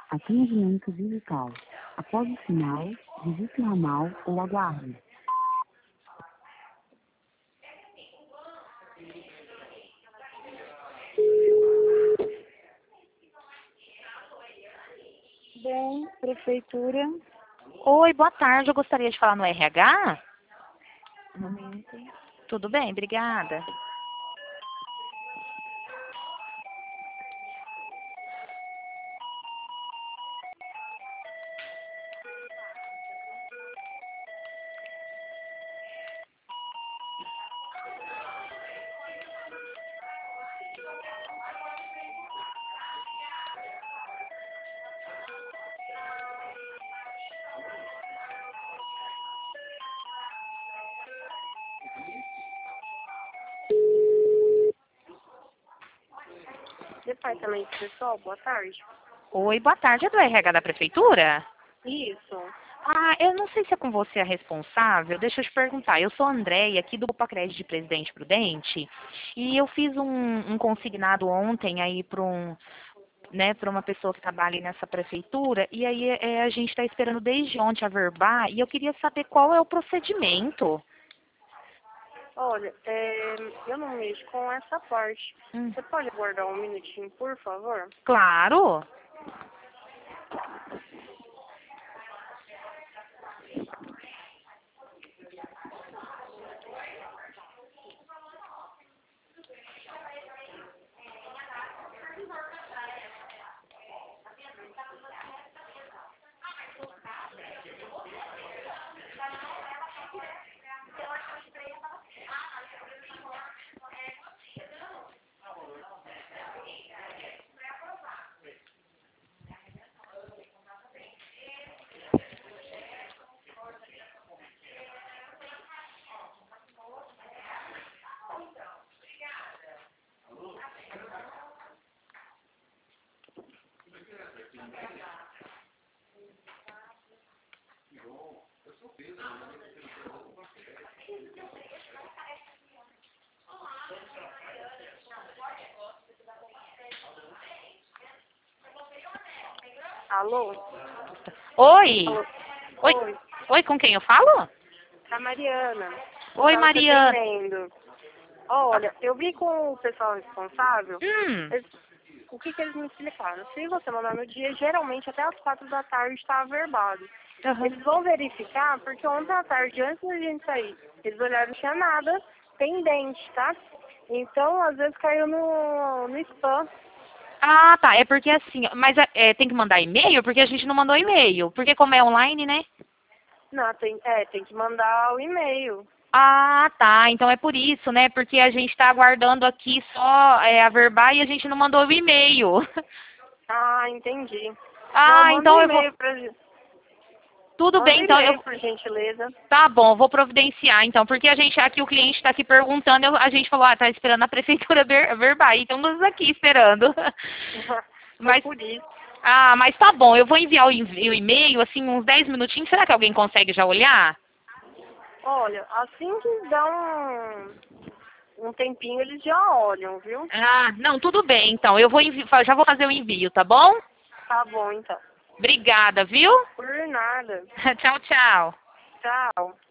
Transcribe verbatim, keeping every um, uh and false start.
Atendimento digital. Após o sinal, digite o ramal ou aguarde. Bem, prefeitura, Oi, boa tarde. Eu gostaria de falar no R H. um momento. Tudo bem, obrigada. Departamento pessoal, boa tarde. Oi, boa tarde. É do R H da prefeitura? Isso. Ah, eu não sei se é com você a responsável. Deixa eu te perguntar. Eu sou a Andréia, aqui do Pacred de Presidente Prudente, e eu fiz um, um consignado ontem aí para um, né, para uma pessoa que trabalha aí nessa prefeitura, e aí é, a gente está esperando desde ontem a verbar, e eu queria saber qual é o procedimento. Olha, é, eu não mexo com essa parte. Hum, Você pode aguardar um minutinho, por favor? claro. Alô? Oi. Alô? Oi. Oi, Oi, com quem eu falo? a Mariana. Eu Oi, tava te Maria. atendendo. Olha, eu vi com o pessoal responsável, Hum. eles- o que, que eles me explicaram. Se você mandar no dia, geralmente até as quatro da tarde está averbado. Aham. Eles vão verificar, porque ontem à tarde, antes da gente sair, eles olharam, não tinha nada pendente, tá? Então, às vezes caiu no, no spam. Ah, tá. É porque assim, mas é, tem que mandar e-mail? Porque a gente não mandou e-mail. Porque como é online, né? Não, tem, é, tem que mandar o e-mail. Ah, tá. Então é por isso, né? Porque a gente está aguardando aqui só é, a verbar e a gente não mandou o e-mail. Ah, entendi. Não, Ah, manda um então eu vou. e-mail pra gente. Tudo Manda bem, um então eu. e-mail, por gentileza. Tá bom, eu vou providenciar, então, porque a gente aqui, o cliente está aqui perguntando, eu- a gente falou, ah, tá esperando a prefeitura ver, verbar, então nós aqui esperando. Foi Mas, por isso. ah, mas tá bom, eu vou enviar o, envi- o e-mail, assim, uns dez minutinhos, será que alguém consegue já olhar? Olha, assim que dá um, um tempinho, eles já olham, viu? Ah, não, tudo bem, então, eu vou envi já vou fazer o envio, tá bom? Tá bom, então. Obrigada, viu? Por nada. Tchau, tchau. Tchau.